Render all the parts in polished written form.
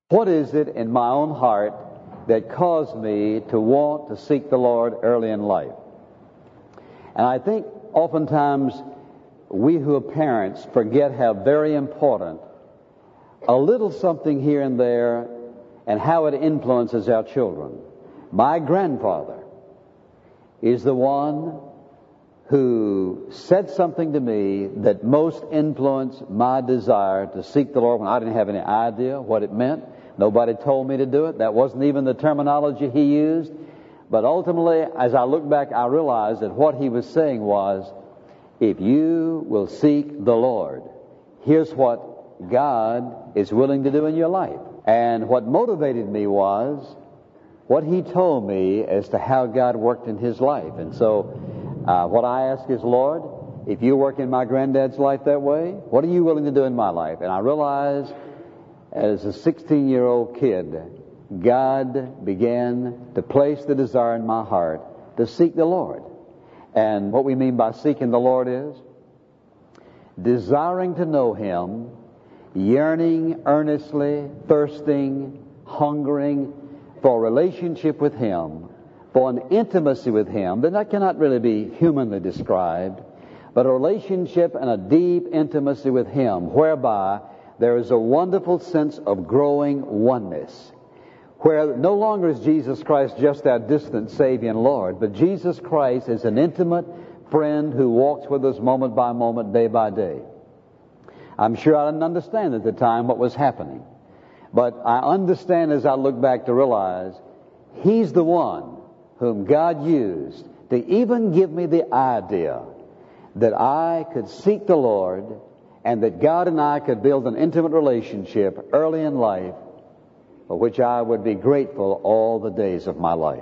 What is it in my own heart that caused me to want to seek the Lord early in life? And I think oftentimes we who are parents forget how very important a little something here and there and how it influences our children. My grandfather is the one who said something to me that most influenced my desire to seek the Lord when I didn't have any idea what it meant. Nobody told me to do it. That wasn't even the terminology he used. But ultimately, as I look back, I realized that what he was saying was, if you will seek the Lord, here's what God is willing to do in your life. And what motivated me was what he told me as to how God worked in his life. And so what I ask is, Lord, if you work in my granddad's life that way, what are you willing to do in my life? And I realized as a 16-year-old kid, God began to place the desire in my heart to seek the Lord. And what we mean by seeking the Lord is desiring to know Him, yearning, earnestly, thirsting, hungering for a relationship with Him, for an intimacy with Him that cannot really be humanly described, but a relationship and a deep intimacy with Him whereby there is a wonderful sense of growing oneness, where no longer is Jesus Christ just our distant Savior and Lord, but Jesus Christ is an intimate friend who walks with us moment by moment, day by day. I'm sure I didn't understand at the time what was happening, but I understand as I look back to realize He's the one whom God used to even give me the idea that I could seek the Lord and that God and I could build an intimate relationship early in life for which I would be grateful all the days of my life.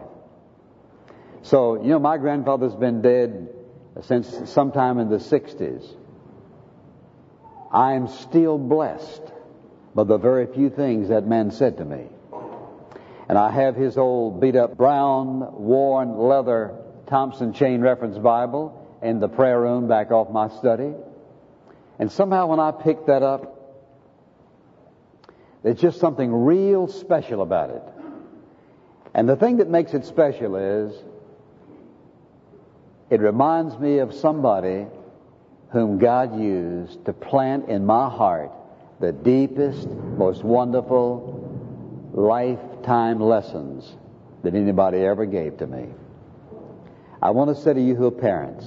So, my grandfather's been dead since sometime in the 60s. I am still blessed by the very few things that man said to me. And I have his old beat-up brown, worn leather Thompson Chain Reference Bible in the prayer room back off my study. And somehow when I picked that up, there's just something real special about it. And the thing that makes it special is it reminds me of somebody whom God used to plant in my heart the deepest, most wonderful lifetime lessons that anybody ever gave to me. I want to say to you who are parents,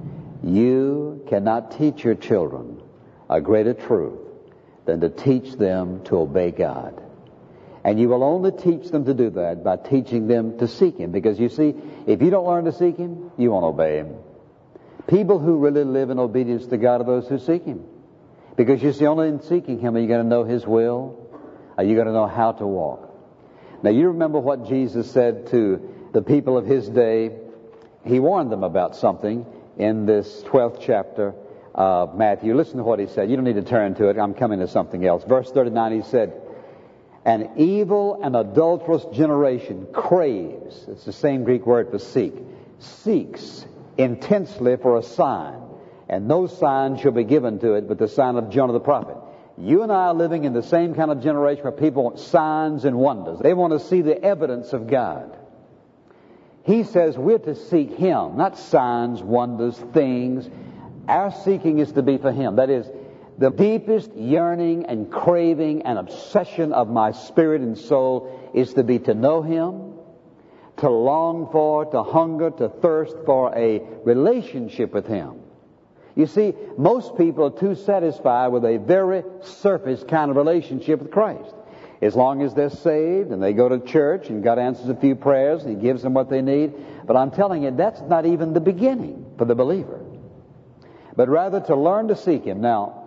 you cannot teach your children a greater truth than to teach them to obey God. And you will only teach them to do that by teaching them to seek Him. Because you see, if you don't learn to seek Him, you won't obey Him. People who really live in obedience to God are those who seek Him. Because you see, only in seeking Him are you going to know His will, are you going to know how to walk. Now you remember what Jesus said to the people of His day. He warned them about something in this 12th chapter of Matthew. Listen to what He said. You don't need to turn to it. I'm coming to something else. Verse 39, He said, an evil and adulterous generation craves, it's the same Greek word for seek, seeks intensely for a sign, and no sign shall be given to it but the sign of Jonah the prophet. You and I are living in the same kind of generation where people want signs and wonders. They want to see the evidence of God. He says we're to seek Him, not signs, wonders, things. Our seeking is to be for Him. That is, the deepest yearning and craving and obsession of my spirit and soul is to be to know Him, to long for, to hunger, to thirst for a relationship with Him. You see, most people are too satisfied with a very surface kind of relationship with Christ. As long as they're saved and they go to church and God answers a few prayers and He gives them what they need. But I'm telling you, that's not even the beginning for the believer. But rather to learn to seek Him. Now,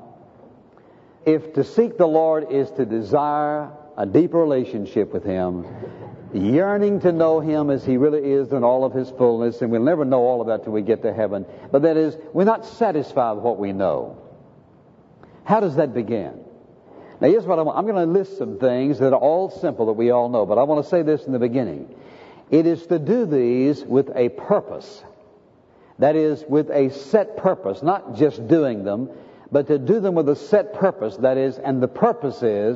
if to seek the Lord is to desire a deeper relationship with Him, yearning to know Him as He really is in all of His fullness, and we'll never know all of that till we get to heaven, but that is, we're not satisfied with what we know. How does that begin? Now here's what I'm going to list some things that are all simple that we all know, but I want to say this in the beginning. It is to do these with a purpose. That is, with a set purpose, not just doing them, but to do them with a set purpose. That is, and the purpose is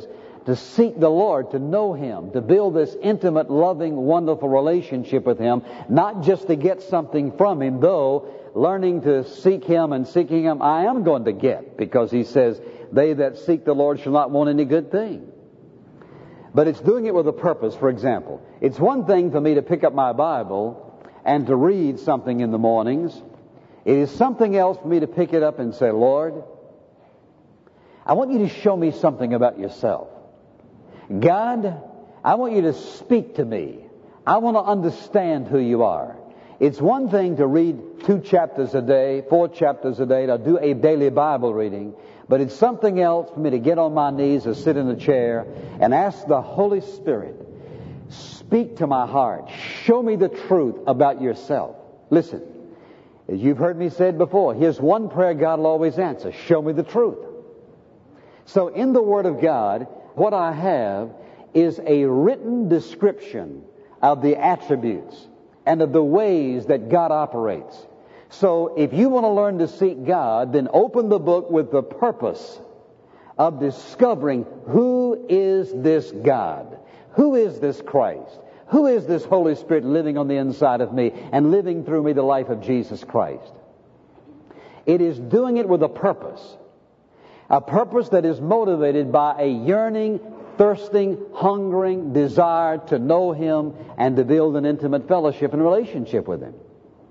to seek the Lord, to know Him, to build this intimate, loving, wonderful relationship with Him, not just to get something from Him, though learning to seek Him and seeking Him I am going to get, because He says, they that seek the Lord shall not want any good thing. But it's doing it with a purpose. For example, it's one thing for me to pick up my Bible and to read something in the mornings. It is something else for me to pick it up and say, Lord, I want you to show me something about yourself. God, I want you to speak to me. I want to understand who you are. It's one thing to read 2 chapters a day, 4 chapters a day, to do a daily Bible reading. But it's something else for me to get on my knees or sit in a chair and ask the Holy Spirit, speak to my heart. Show me the truth about yourself. Listen, as you've heard me say it before, here's one prayer God will always answer. Show me the truth. So in the Word of God, what I have is a written description of the attributes and of the ways that God operates. So if you want to learn to seek God, then open the book with the purpose of discovering who is this God? Who is this Christ? Who is this Holy Spirit living on the inside of me and living through me the life of Jesus Christ? It is doing it with a purpose that is motivated by a yearning, thirsting, hungering desire to know Him and to build an intimate fellowship and relationship with Him.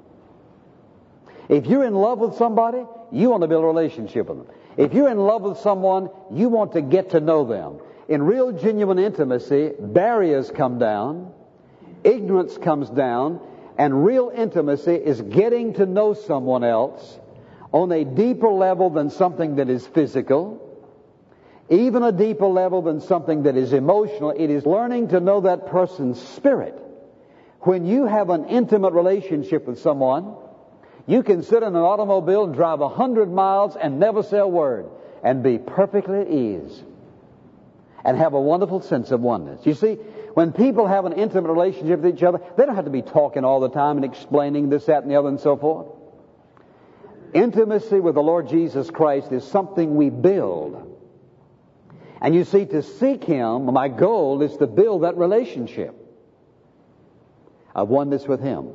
If you're in love with somebody, you want to build a relationship with them. If you're in love with someone, you want to get to know them. In real, genuine intimacy, barriers come down, ignorance comes down, and real intimacy is getting to know someone else on a deeper level than something that is physical, even a deeper level than something that is emotional. It is learning to know that person's spirit. When you have an intimate relationship with someone, you can sit in an automobile and drive 100 miles and never say a word and be perfectly at ease and have a wonderful sense of oneness. You see, when people have an intimate relationship with each other, they don't have to be talking all the time and explaining this, that, and the other and so forth. Intimacy with the Lord Jesus Christ is something we build. And you see, to seek Him, my goal is to build that relationship of oneness with Him.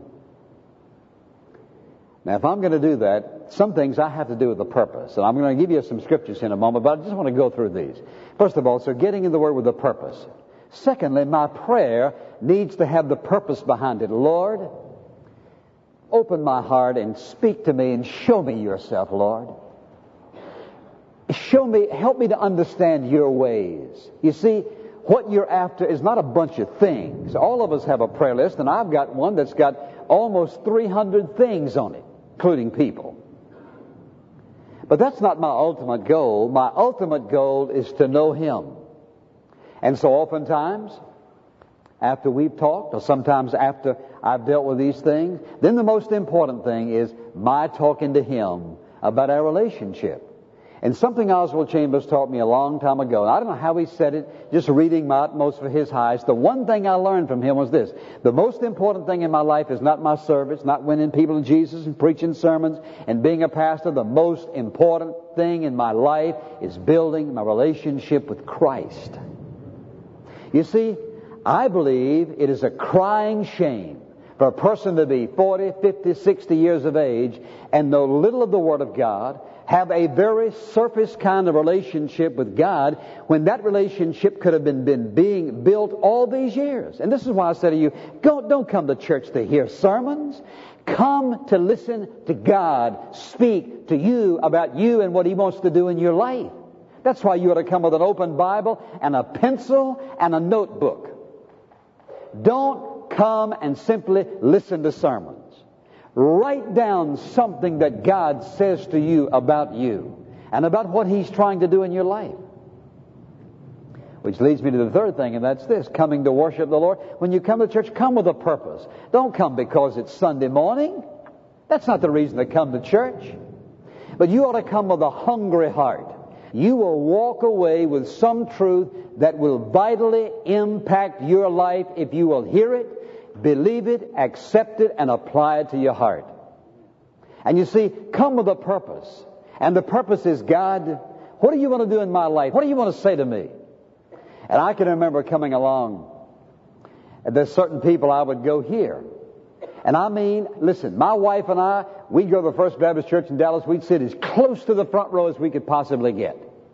Now, if I'm going to do that, some things I have to do with a purpose. And I'm going to give you some scriptures in a moment, but I just want to go through these. First of all, so getting in the Word with a purpose. Secondly, my prayer needs to have the purpose behind it. Lord, open my heart and speak to me and show me yourself, Lord. Show me, help me to understand your ways. You see, what you're after is not a bunch of things. All of us have a prayer list, and I've got one that's got almost 300 things on it, including people. But that's not my ultimate goal. My ultimate goal is to know Him. And so oftentimes, after we've talked, or sometimes after I've dealt with these things, then the most important thing is my talking to Him about our relationship. And something Oswald Chambers taught me a long time ago, and I don't know how he said it, just reading my utmost for his highest. The one thing I learned from him was this: the most important thing in my life is not my service, not winning people to Jesus and preaching sermons and being a pastor. The most important thing in my life is building my relationship with Christ. You see, I believe it is a crying shame for a person to be 40, 50, 60 years of age and know little of the Word of God, have a very surface kind of relationship with God, when that relationship could have been being built all these years. And this is why I say to you, don't come to church to hear sermons. Come to listen to God speak to you about you and what He wants to do in your life. That's why you ought to come with an open Bible and a pencil and a notebook. Don't come and simply listen to sermons. Write down something that God says to you about you and about what He's trying to do in your life. Which leads me to the third thing, and that's this: coming to worship the Lord. When you come to church, come with a purpose. Don't come because it's Sunday morning. That's not the reason to come to church. But you ought to come with a hungry heart. You will walk away with some truth that will vitally impact your life if you will hear it, believe it, accept it, and apply it to your heart. And you see, come with a purpose. And the purpose is, God, what do you want to do in my life? What do you want to say to me? And I can remember coming along, and there's certain people I would go here. And I mean, listen, my wife and I, we'd go to the First Baptist Church in Dallas. We'd sit as close to the front row as we could possibly get.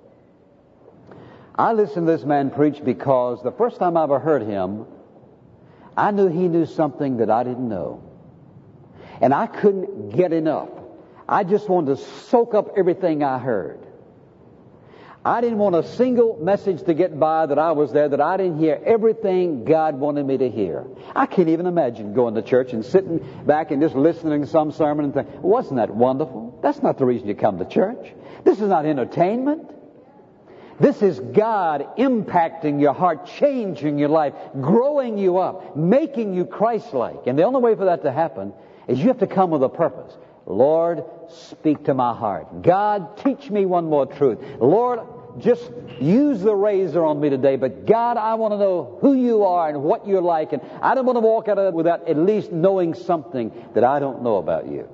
I listened to this man preach because the first time I ever heard him, I knew he knew something that I didn't know. And I couldn't get enough. I just wanted to soak up everything I heard. I didn't want a single message to get by that I was there, that I didn't hear everything God wanted me to hear. I can't even imagine going to church and sitting back and just listening to some sermon and thinking, wasn't that wonderful? That's not the reason you come to church. This is not entertainment. This is God impacting your heart, changing your life, growing you up, making you Christ-like. And the only way for that to happen is you have to come with a purpose. Lord, speak to my heart. God, teach me one more truth. Lord, just use the razor on me today. But God, I want to know who you are and what you're like. And I don't want to walk out of it without at least knowing something that I don't know about you.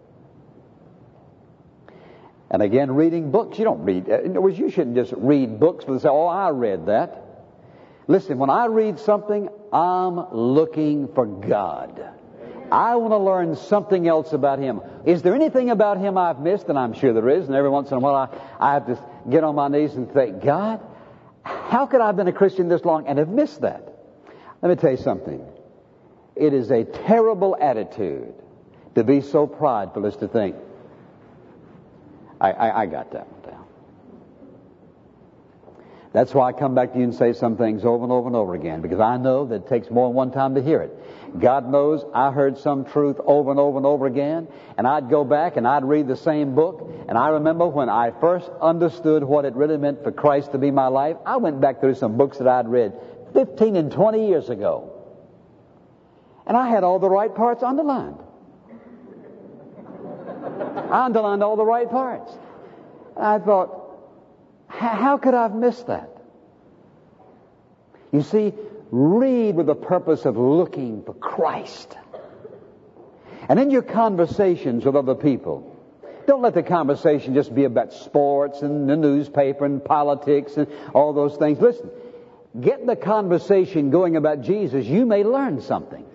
And again, reading books. You don't read. In other words, you shouldn't just read books for the sake, oh, I read that. Listen, when I read something, I'm looking for God. I want to learn something else about Him. Is there anything about Him I've missed? And I'm sure there is. And every once in a while I have to get on my knees and think, God, how could I have been a Christian this long and have missed that? Let me tell you something. It is a terrible attitude to be so prideful as to think, I got that one down. That's why I come back to you and say some things over and over and over again, because I know that it takes more than one time to hear it. God knows I heard some truth over and over and over again, and I'd go back and I'd read the same book, and I remember when I first understood what it really meant for Christ to be my life, I went back through some books that I'd read 15 and 20 years ago, and I had all the right parts underlined. I underlined all the right parts. And I thought, how could I have missed that? You see, read with the purpose of looking for Christ. And in your conversations with other people, don't let the conversation just be about sports and the newspaper and politics and all those things. Listen, get the conversation going about Jesus. You may learn something.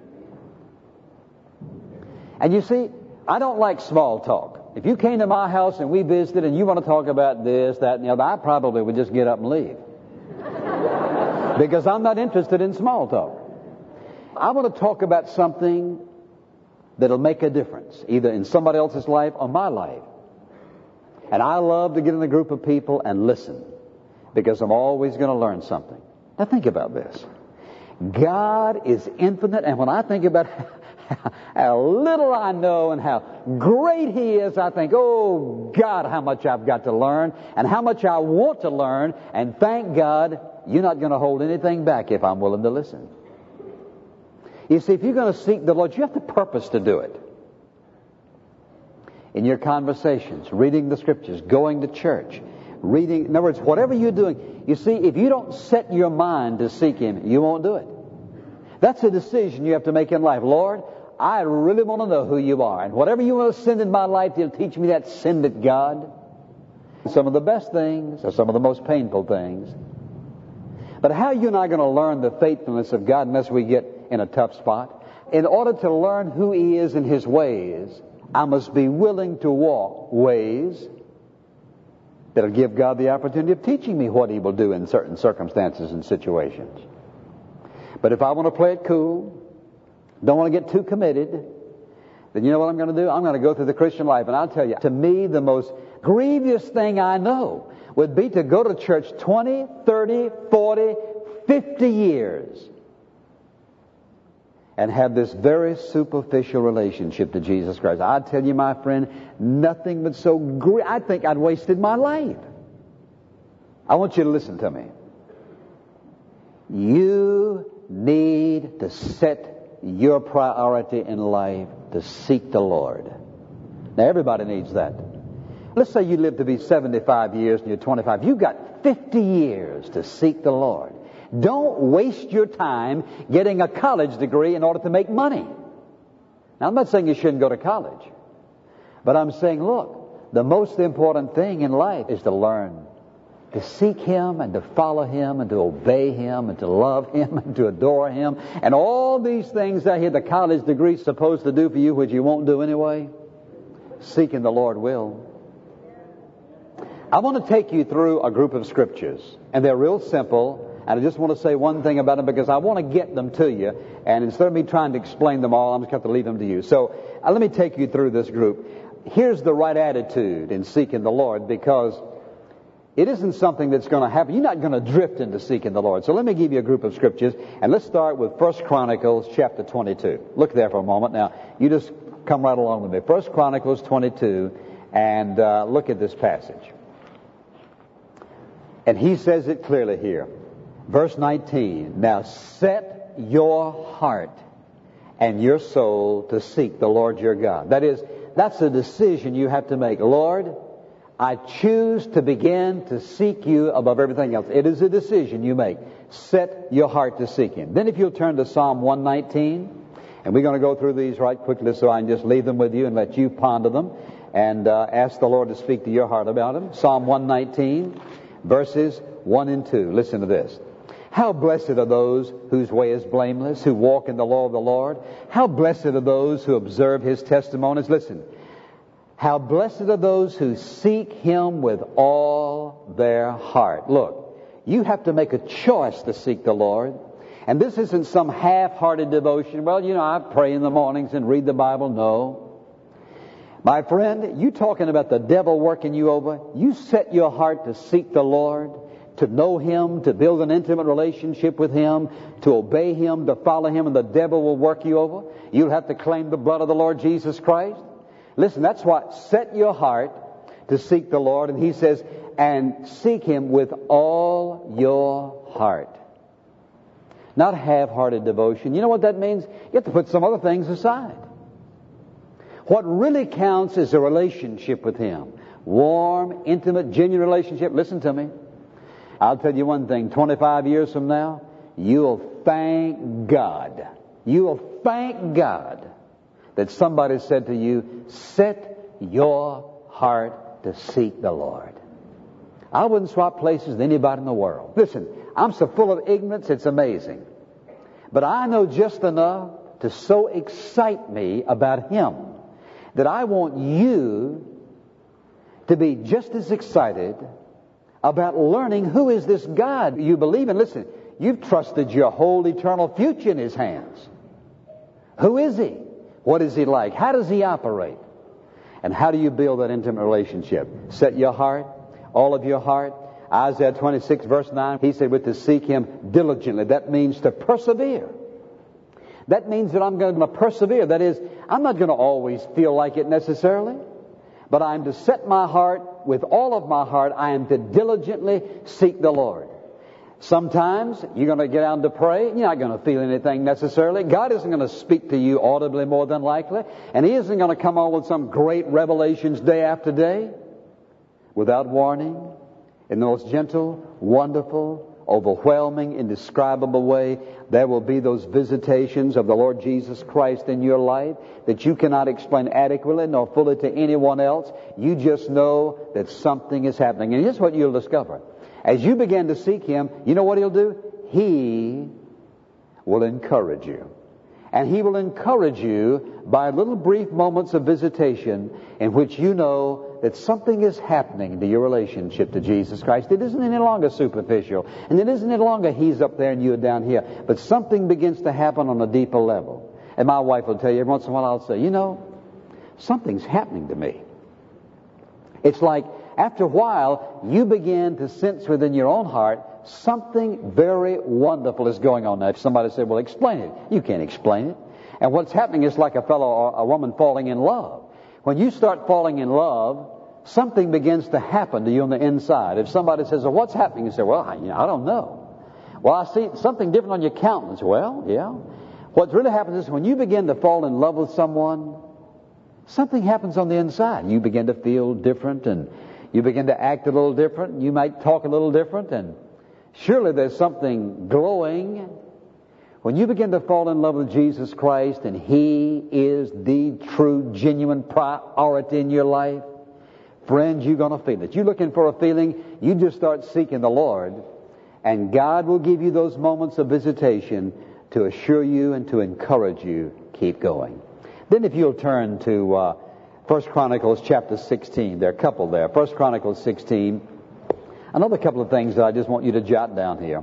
And you see, I don't like small talk. If you came to my house and we visited and you want to talk about this, that, and the other, I probably would just get up and leave. Because I'm not interested in small talk. I want to talk about something that'll make a difference, either in somebody else's life or my life. And I love to get in a group of people and listen, because I'm always going to learn something. Now think about this. God is infinite, and when I think about how little I know and how great He is, I think, oh God, how much I've got to learn and how much I want to learn. And thank God, you're not going to hold anything back if I'm willing to listen. You see, if you're going to seek the Lord, you have the purpose to do it. In your conversations, reading the Scriptures, going to church, reading, in other words, whatever you're doing, you see, if you don't set your mind to seek Him, you won't do it. That's a decision you have to make in life. Lord, I really want to know who you are. And whatever you want to send in my life, you'll teach me that. Send it, God. Some of the best things are some of the most painful things. But how are you and I going to learn the faithfulness of God unless we get in a tough spot? In order to learn who He is and His ways, I must be willing to walk ways that'll give God the opportunity of teaching me what He will do in certain circumstances and situations. But if I want to play it cool, don't want to get too committed, then you know what I'm going to do? I'm going to go through the Christian life. And I'll tell you, to me, the most grievous thing I know would be to go to church 20, 30, 40, 50 years and have this very superficial relationship to Jesus Christ. I tell you, my friend, nothing but so I think I'd wasted my life. I want you to listen to me. You need to set your priority in life to seek the Lord. Now, everybody needs that. Let's say you live to be 75 years and you're 25. You've got 50 years to seek the Lord. Don't waste your time getting a college degree in order to make money. Now, I'm not saying you shouldn't go to college. But I'm saying, look, the most important thing in life is to learn. to seek Him and to follow Him and to obey Him and to love Him and to adore Him. And all these things that here the college degree is supposed to do for you, which you won't do anyway, seeking the Lord will. I want to take you through a group of scriptures, and they're real simple, and I just want to say one thing about them because I want to get them to you, and instead of me trying to explain them all, I'm just going to have to leave them to you. So let me take you through this group. Here's the right attitude in seeking the Lord, because it isn't something that's going to happen. You're not going to drift into seeking the Lord. So let me give you a group of scriptures, and let's start with 1 Chronicles chapter 22. Look there for a moment. Now, you just come right along with me. 1 Chronicles 22, and look at this passage. And he says it clearly here. Verse 19, now set your heart and your soul to seek the Lord your God. That is, that's a decision you have to make. Lord, I choose to begin to seek you above everything else. It is a decision you make. Set your heart to seek Him. Then if you'll turn to Psalm 119, and we're going to go through these right quickly so I can just leave them with you and let you ponder them and ask the Lord to speak to your heart about them. Psalm 119, verses 1 and 2. Listen to this. How blessed are those whose way is blameless, who walk in the law of the Lord. How blessed are those who observe His testimonies. Listen. How blessed are those who seek Him with all their heart. Look, you have to make a choice to seek the Lord. And this isn't some half-hearted devotion. Well, you know, I pray in the mornings and read the Bible. No. My friend, you talking about the devil working you over. You set your heart to seek the Lord, to know Him, to build an intimate relationship with Him, to obey Him, to follow Him, and the devil will work you over. You'll have to claim the blood of the Lord Jesus Christ. Listen, that's why set your heart to seek the Lord. And He says, and seek Him with all your heart. Not half-hearted devotion. You know what that means? You have to put some other things aside. What really counts is a relationship with Him. Warm, intimate, genuine relationship. Listen to me. I'll tell you one thing. 25 years from now, you'll thank God. You'll thank God that somebody said to you, set your heart to seek the Lord. I wouldn't swap places with anybody in the world. Listen, I'm so full of ignorance, it's amazing. But I know just enough to so excite me about Him that I want you to be just as excited about learning who is this God you believe in. Listen, you've trusted your whole eternal future in His hands. Who is He? What is He like? How does He operate? And how do you build that intimate relationship? Set your heart, all of your heart. Isaiah 26 verse 9, He said, with to seek Him diligently. That means to persevere. That means that I'm going to persevere. That is, I'm not going to always feel like it necessarily, but I'm to set my heart with all of my heart. I am to diligently seek the Lord. Sometimes you're going to get out to pray. You're not going to feel anything necessarily. God isn't going to speak to you audibly more than likely. And He isn't going to come on with some great revelations day after day without warning. In the most gentle, wonderful, overwhelming, indescribable way, there will be those visitations of the Lord Jesus Christ in your life that you cannot explain adequately nor fully to anyone else. You just know that something is happening. And here's what you'll discover. As you begin to seek Him, you know what He'll do? He will encourage you. And He will encourage you by little brief moments of visitation in which you know that something is happening to your relationship to Jesus Christ. It isn't any longer superficial. And it isn't any longer He's up there and you are down here. But something begins to happen on a deeper level. And my wife will tell you, every once in a while I'll say, you know, something's happening to me. It's like after a while, you begin to sense within your own heart something very wonderful is going on. Now, if somebody said, well, explain it. You can't explain it. And what's happening is like a fellow or a woman falling in love. When you start falling in love, something begins to happen to you on the inside. If somebody says, well, what's happening? You say, well, I don't know. Well, I see something different on your countenance. Well, yeah. What really happens is when you begin to fall in love with someone, something happens on the inside. You begin to feel different and you begin to act a little different. You might talk a little different, and surely there's something glowing. When you begin to fall in love with Jesus Christ and He is the true, genuine priority in your life, friends, you're going to feel it. You're looking for a feeling, you just start seeking the Lord, and God will give you those moments of visitation to assure you and to encourage you, keep going. Then if you'll turn to 1 Chronicles chapter 16, there are a couple there. 1 Chronicles 16, another couple of things that I just want you to jot down here.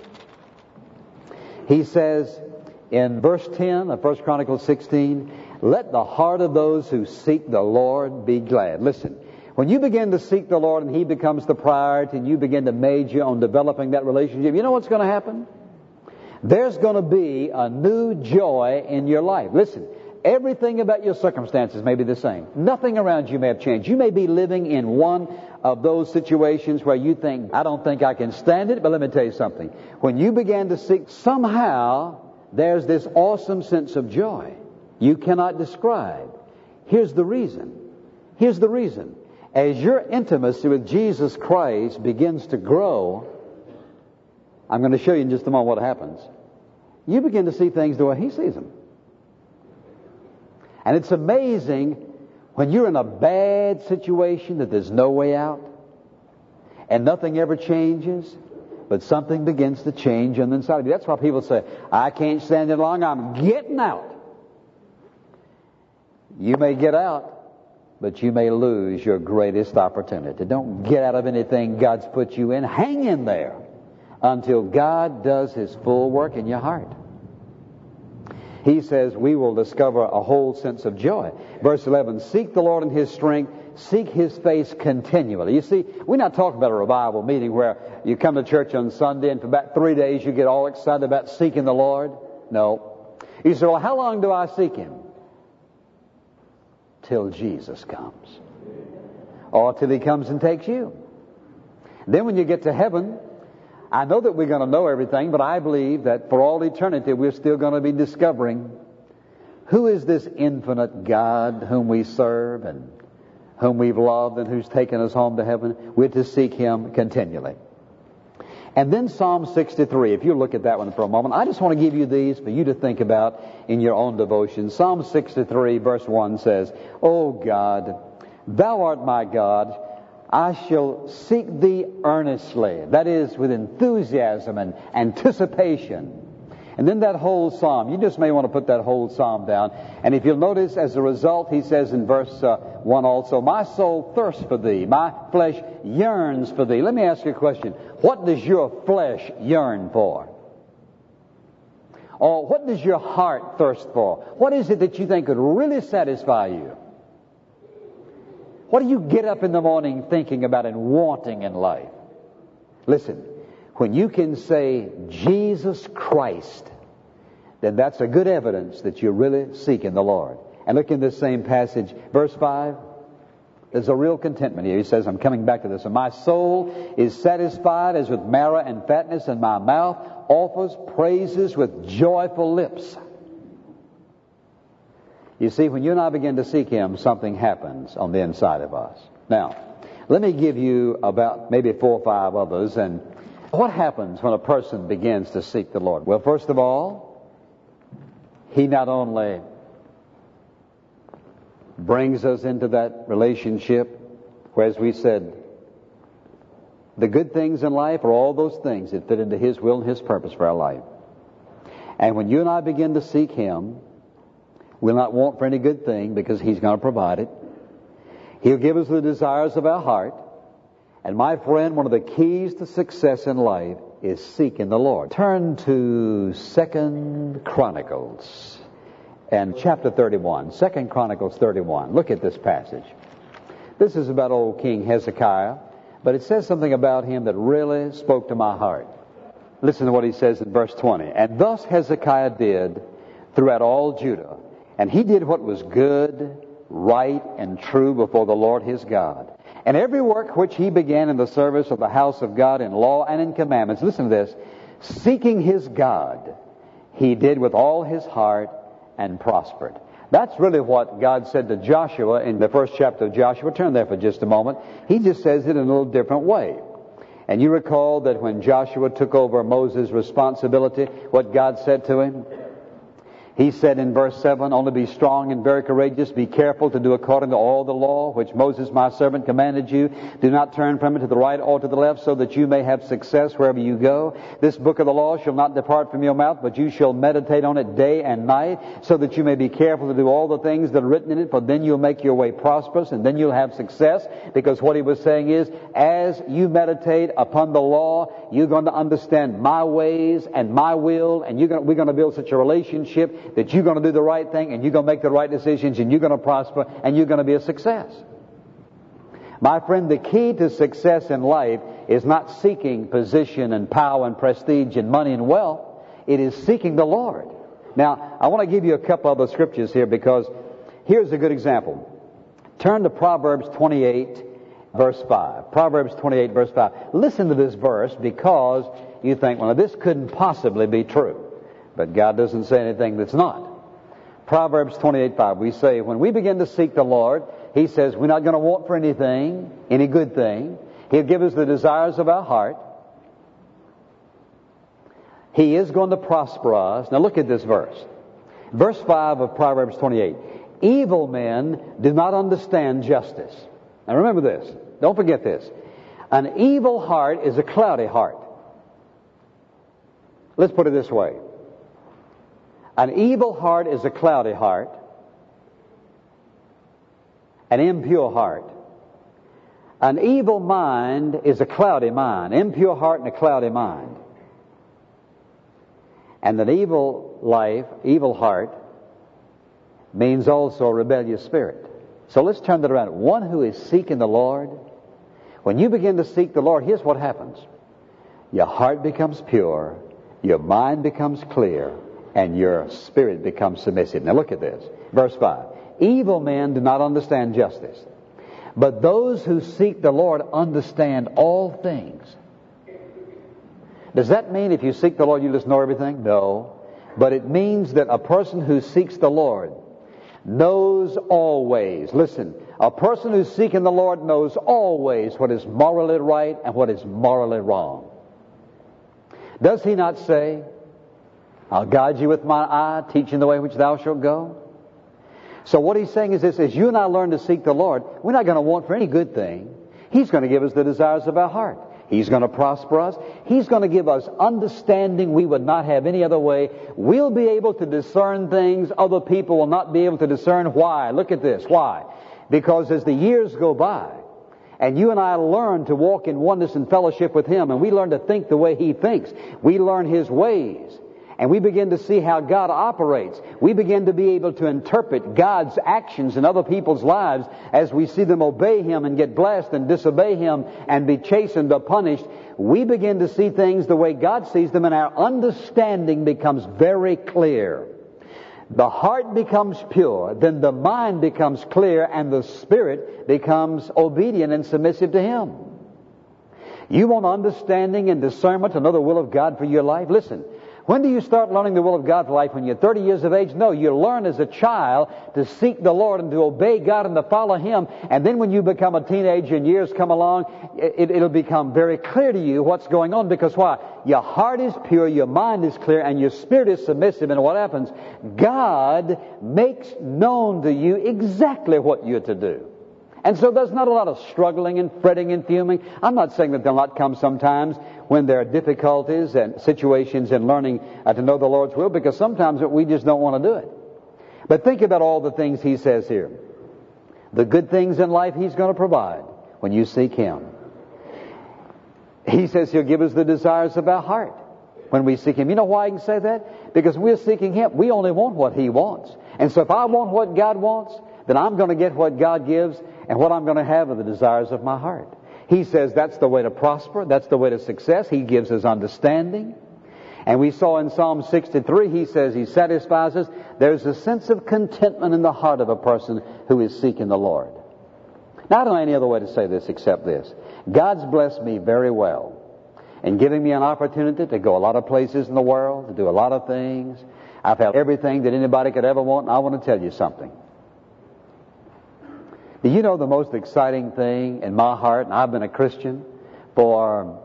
He says in verse 10 of 1 Chronicles 16, let the heart of those who seek the Lord be glad. Listen, when you begin to seek the Lord and He becomes the priority and you begin to major on developing that relationship, you know what's going to happen? There's going to be a new joy in your life. Listen, everything about your circumstances may be the same. Nothing around you may have changed. You may be living in one of those situations where you think, I don't think I can stand it, but let me tell you something. When you begin to seek, somehow there's this awesome sense of joy you cannot describe. Here's the reason. Here's the reason. As your intimacy with Jesus Christ begins to grow, I'm going to show you in just a moment what happens. You begin to see things the way He sees them. And it's amazing when you're in a bad situation that there's no way out and nothing ever changes, but something begins to change on the inside of you. That's why people say, I can't stand it long, I'm getting out. You may get out, but you may lose your greatest opportunity. Don't get out of anything God's put you in. Hang in there until God does His full work in your heart. He says we will discover a whole sense of joy. Verse 11, seek the Lord in His strength, seek His face continually. You see, we're not talking about a revival meeting where you come to church on Sunday and for about 3 days you get all excited about seeking the Lord. No. You say, well, how long do I seek Him? Till Jesus comes. Or till He comes and takes you. Then when you get to heaven, I know that we're going to know everything, but I believe that for all eternity we're still going to be discovering who is this infinite God whom we serve and whom we've loved and who's taken us home to heaven. We're to seek Him continually. And then Psalm 63, if you look at that one for a moment, I just want to give you these for you to think about in your own devotion. Psalm 63 verse 1 says, O God, Thou art my God, I shall seek Thee earnestly. That is, with enthusiasm and anticipation. And then that whole psalm, you just may want to put that whole psalm down. And if you'll notice, as a result, he says in verse 1 also, my soul thirsts for Thee, my flesh yearns for Thee. Let me ask you a question. What does your flesh yearn for? Or what does your heart thirst for? What is it that you think could really satisfy you? What do you get up in the morning thinking about and wanting in life? Listen, when you can say Jesus Christ, then that's a good evidence that you're really seeking the Lord. And look in this same passage, verse 5. There's a real contentment here. He says, I'm coming back to this. And my soul is satisfied as with marrow and fatness, and my mouth offers praises with joyful lips. You see, when you and I begin to seek Him, something happens on the inside of us. Now, let me give you about maybe 4 or 5 others. And what happens when a person begins to seek the Lord? Well, first of all, He not only brings us into that relationship where, as we said, the good things in life are all those things that fit into His will and His purpose for our life. And when you and I begin to seek Him, we'll not want for any good thing because He's going to provide it. He'll give us the desires of our heart. And my friend, one of the keys to success in life is seeking the Lord. Turn to 2 Chronicles and chapter 31. 2 Chronicles 31. Look at this passage. This is about old King Hezekiah, but it says something about him that really spoke to my heart. Listen to what he says in verse 20. And thus Hezekiah did throughout all Judah. And he did what was good, right, and true before the Lord his God. And every work which he began in the service of the house of God in law and in commandments, listen to this, seeking his God, he did with all his heart and prospered. That's really what God said to Joshua in the first chapter of Joshua. Turn there for just a moment. He just says it in a little different way. And you recall that when Joshua took over Moses' responsibility, what God said to him? He said in verse 7, only be strong and very courageous. Be careful to do according to all the law which Moses my servant commanded you. Do not turn from it to the right or to the left, so that you may have success wherever you go. This book of the law shall not depart from your mouth, but you shall meditate on it day and night, so that you may be careful to do all the things that are written in it, for then you'll make your way prosperous, and then you'll have success. Because what he was saying is, as you meditate upon the law, you're going to understand my ways and my will, and we're going to build such a relationship that you're going to do the right thing, and you're going to make the right decisions, and you're going to prosper, and you're going to be a success. My friend, the key to success in life is not seeking position and power and prestige and money and wealth. It is seeking the Lord. Now, I want to give you a couple other scriptures here, because here's a good example. Turn to Proverbs 28, verse 5. Proverbs 28, verse 5. Listen to this verse, because you think, well, this couldn't possibly be true. But God doesn't say anything that's not. Proverbs 28:5, we say, when we begin to seek the Lord, He says we're not going to want for anything, any good thing. He'll give us the desires of our heart. He is going to prosper us. Now look at this verse. Verse 5 of Proverbs 28. Evil men do not understand justice. Now remember this. Don't forget this. An evil heart is a cloudy heart. Let's put it this way. An evil heart is a cloudy heart, an impure heart. An evil mind is a cloudy mind, impure heart and a cloudy mind. And an evil life, evil heart, means also a rebellious spirit. So let's turn that around. One who is seeking the Lord, when you begin to seek the Lord, here's what happens. Your heart becomes pure, your mind becomes clear, and your spirit becomes submissive. Now look at this. Verse 5. Evil men do not understand justice, but those who seek the Lord understand all things. Does that mean if you seek the Lord you just know everything? No. But it means that a person who seeks the Lord knows always. Listen, a person who's seeking the Lord knows always what is morally right and what is morally wrong. Does he not say, I'll guide you with my eye, teach you the way which thou shalt go? So what he's saying is this, as you and I learn to seek the Lord, we're not going to want for any good thing. He's going to give us the desires of our heart. He's going to prosper us. He's going to give us understanding we would not have any other way. We'll be able to discern things other people will not be able to discern. Why? Look at this. Why? Because as the years go by, and you and I learn to walk in oneness and fellowship with Him, and we learn to think the way He thinks, we learn His ways, and we begin to see how God operates. We begin to be able to interpret God's actions in other people's lives as we see them obey Him and get blessed and disobey Him and be chastened or punished. We begin to see things the way God sees them, and our understanding becomes very clear. The heart becomes pure, then the mind becomes clear, and the spirit becomes obedient and submissive to Him. You want understanding and discernment to know the will of God for your life? Listen. When do you start learning the will of God for life? When you're 30 years of age? No, you learn as a child to seek the Lord and to obey God and to follow Him. And then when you become a teenager and years come along, it'll become very clear to you what's going on. Because why? Your heart is pure, your mind is clear, and your spirit is submissive. And what happens? God makes known to you exactly what you're to do. And so there's not a lot of struggling and fretting and fuming. I'm not saying that there'll not come sometimes when there are difficulties and situations in learning to know the Lord's will, because sometimes we just don't want to do it. But think about all the things He says here. The good things in life He's going to provide when you seek Him. He says He'll give us the desires of our heart when we seek Him. You know why I can say that? Because we're seeking Him. We only want what He wants. And so if I want what God wants, then I'm going to get what God gives, and what I'm going to have are the desires of my heart. He says that's the way to prosper. That's the way to success. He gives us understanding. And we saw in Psalm 63, He says He satisfies us. There's a sense of contentment in the heart of a person who is seeking the Lord. Now, I don't know any other way to say this except this. God's blessed me very well in giving me an opportunity to go a lot of places in the world, to do a lot of things. I've had everything that anybody could ever want, and I want to tell you something. Do you know the most exciting thing in my heart, and I've been a Christian for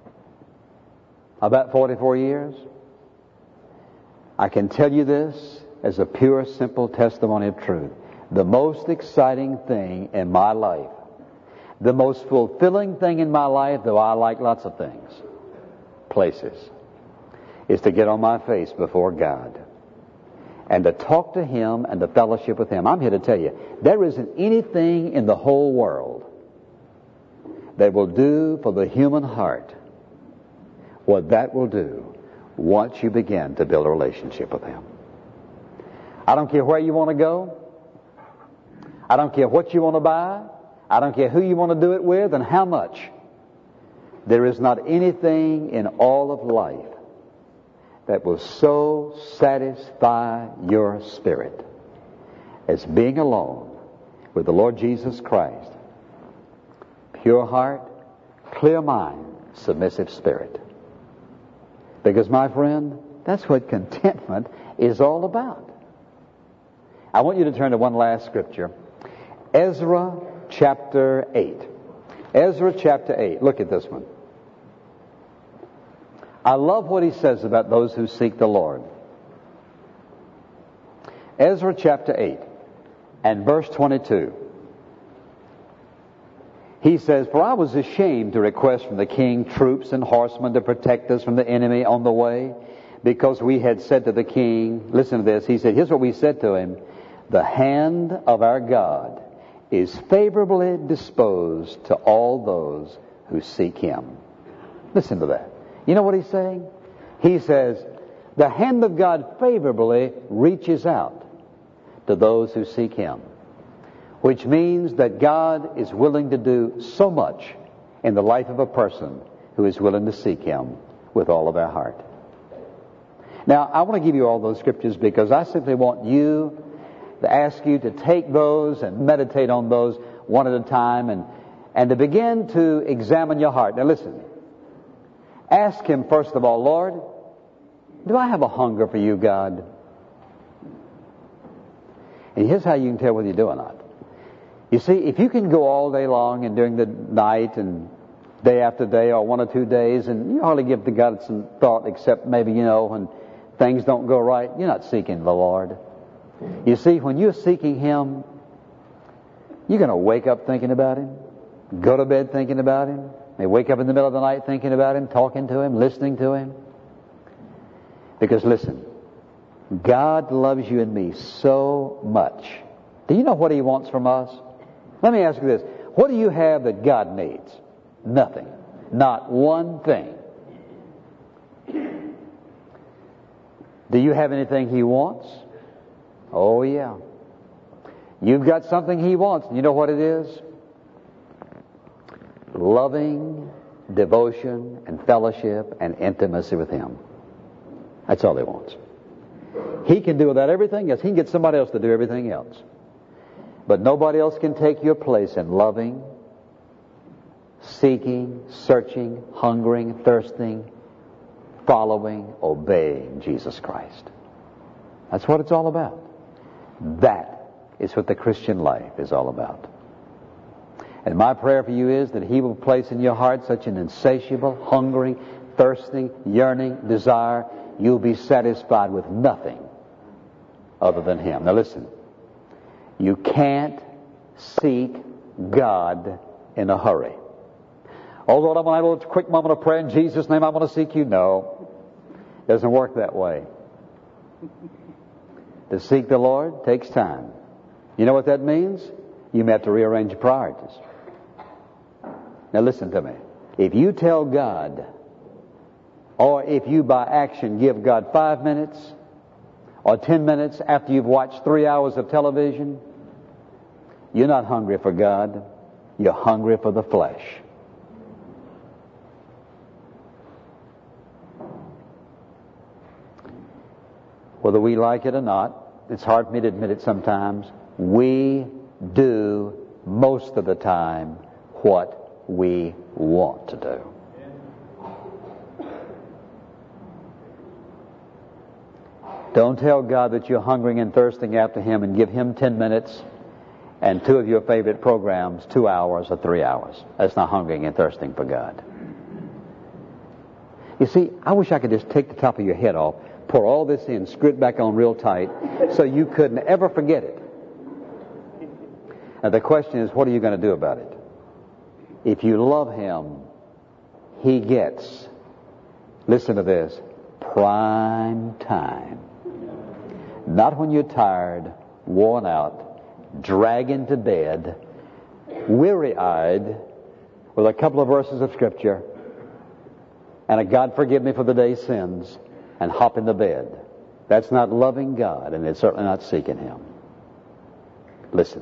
about 44 years. I can tell you this as a pure, simple testimony of truth. The most exciting thing in my life, the most fulfilling thing in my life, though I like lots of things, places, is to get on my face before God and to talk to Him and to fellowship with Him. I'm here to tell you, there isn't anything in the whole world that will do for the human heart what that will do once you begin to build a relationship with Him. I don't care where you want to go. I don't care what you want to buy. I don't care who you want to do it with and how much. There is not anything in all of life that will so satisfy your spirit as being alone with the Lord Jesus Christ. Pure heart, clear mind, submissive spirit. Because, my friend, that's what contentment is all about. I want you to turn to one last scripture. Ezra chapter 8. Ezra chapter 8. Look at this one. I love what he says about those who seek the Lord. Ezra chapter 8 and verse 22. He says, "For I was ashamed to request from the king troops and horsemen to protect us from the enemy on the way, because we had said to the king," listen to this, he said, here's what we said to him, "The hand of our God is favorably disposed to all those who seek Him." Listen to that. You know what he's saying? He says, the hand of God favorably reaches out to those who seek Him. Which means that God is willing to do so much in the life of a person who is willing to seek Him with all of their heart. Now, I want to give you all those scriptures because I simply want you to ask you to take those and meditate on those one at a time and to begin to examine your heart. Now listen, ask Him first of all, Lord, do I have a hunger for You, God? And here's how you can tell whether you do or not. You see, if you can go all day long and during the night and day after day or 1 or 2 days and you hardly give to God some thought except maybe, when things don't go right, you're not seeking the Lord. You see, when you're seeking Him, you're going to wake up thinking about Him, go to bed thinking about Him, may wake up in the middle of the night thinking about Him, talking to Him, listening to Him. Because listen, God loves you and me so much. Do you know what He wants from us? Let me ask you this. What do you have that God needs? Nothing. Not one thing. Do you have anything He wants? Oh, yeah. You've got something He wants. You know what it is? Loving devotion and fellowship and intimacy with Him. That's all He wants. He can do without everything else. He can get somebody else to do everything else. But nobody else can take your place in loving, seeking, searching, hungering, thirsting, following, obeying Jesus Christ. That's what it's all about. That is what the Christian life is all about. And my prayer for you is that He will place in your heart such an insatiable, hungering, thirsting, yearning desire, you'll be satisfied with nothing other than Him. Now listen. You can't seek God in a hurry. Oh Lord, I'm going to have a quick moment of prayer in Jesus' name. I want to seek You. No, it doesn't work that way. To seek the Lord takes time. You know what that means? You may have to rearrange your priorities. Now listen to me. If you tell God, or if you by action give God 5 minutes or 10 minutes after you've watched 3 hours of television, you're not hungry for God. You're hungry for the flesh. Whether we like it or not, it's hard for me to admit it sometimes, we do most of the time what we want to do. Don't tell God that you're hungering and thirsting after Him and give Him 10 minutes and 2 of your favorite programs, 2 hours or 3 hours. That's not hungering and thirsting for God. You see, I wish I could just take the top of your head off, pour all this in, screw it back on real tight, so you couldn't ever forget it. And the question is, what are you going to do about it? If you love Him, He gets, listen to this, prime time. Not when you're tired, worn out, dragging to bed, weary-eyed, with a couple of verses of Scripture, and a God forgive me for the day's sins, and hop into bed. That's not loving God, and it's certainly not seeking Him. Listen.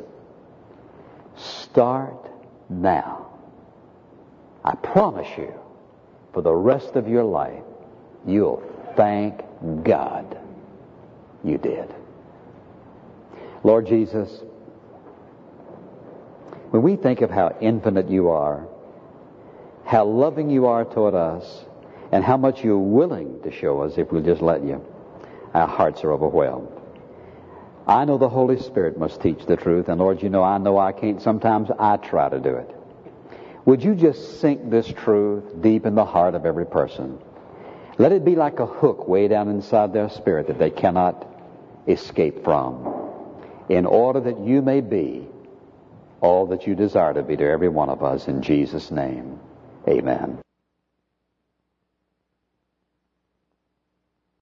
Start now. I promise you, for the rest of your life, you'll thank God you did. Lord Jesus, when we think of how infinite you are, how loving you are toward us, and how much you're willing to show us if we'll just let you, our hearts are overwhelmed. I know the Holy Spirit must teach the truth, and Lord, you know I can't. Sometimes I try to do it. Would you just sink this truth deep in the heart of every person? Let it be like a hook way down inside their spirit that they cannot escape from, in order that you may be all that you desire to be to every one of us. In Jesus' name, amen.